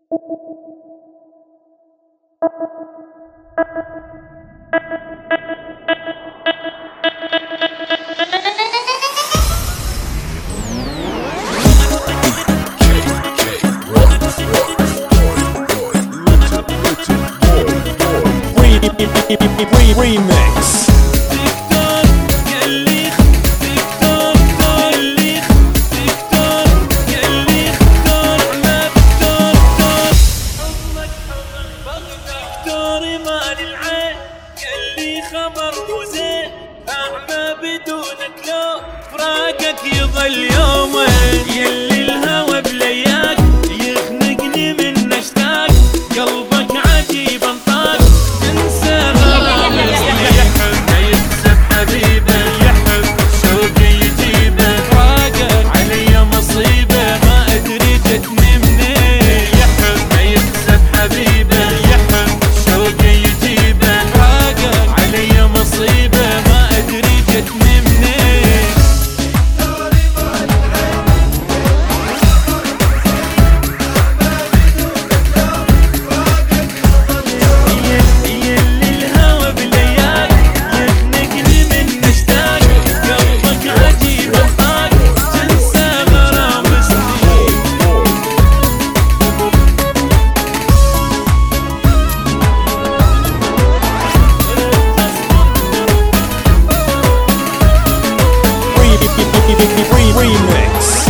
Remix. خبر وزين أعمى بدونك لو فراقك يظل يومين يلي الهوى بلياك يخنقني من اشتاق قلبك عجيب انطاق تنسى غرامك يحب ما يكسب حبيبه يحب شوقي يجيبه فراقك علي مصيبه ما ادري جتني منين يحب ما يكسب حبيبه يحب شوقي يجيبه فراقك علي مصيبه ما ادري جتني منين Remix.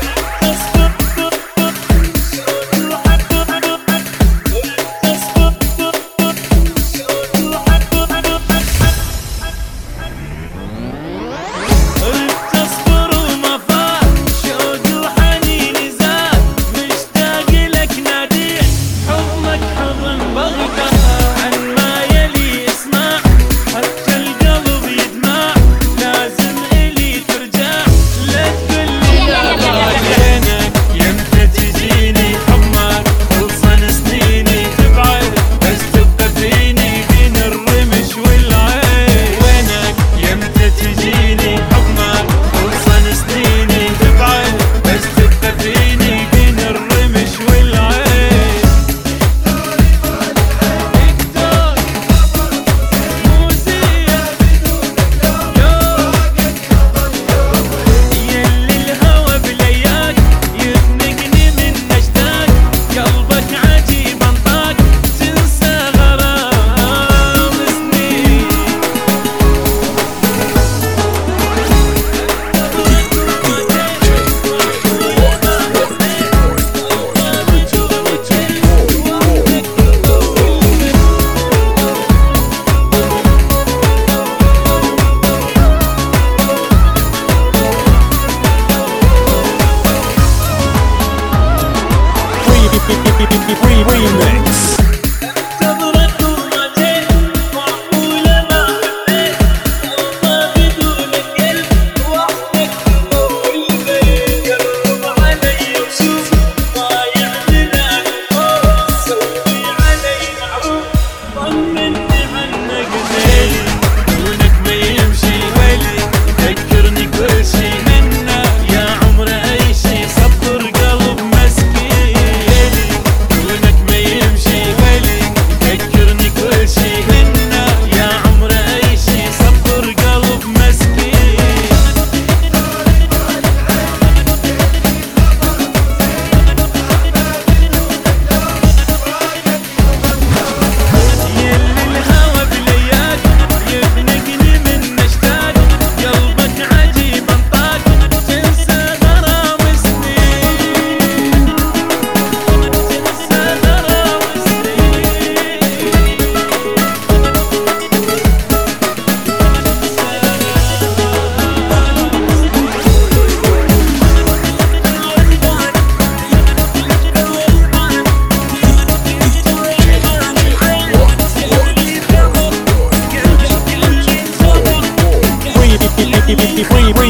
Remix. Free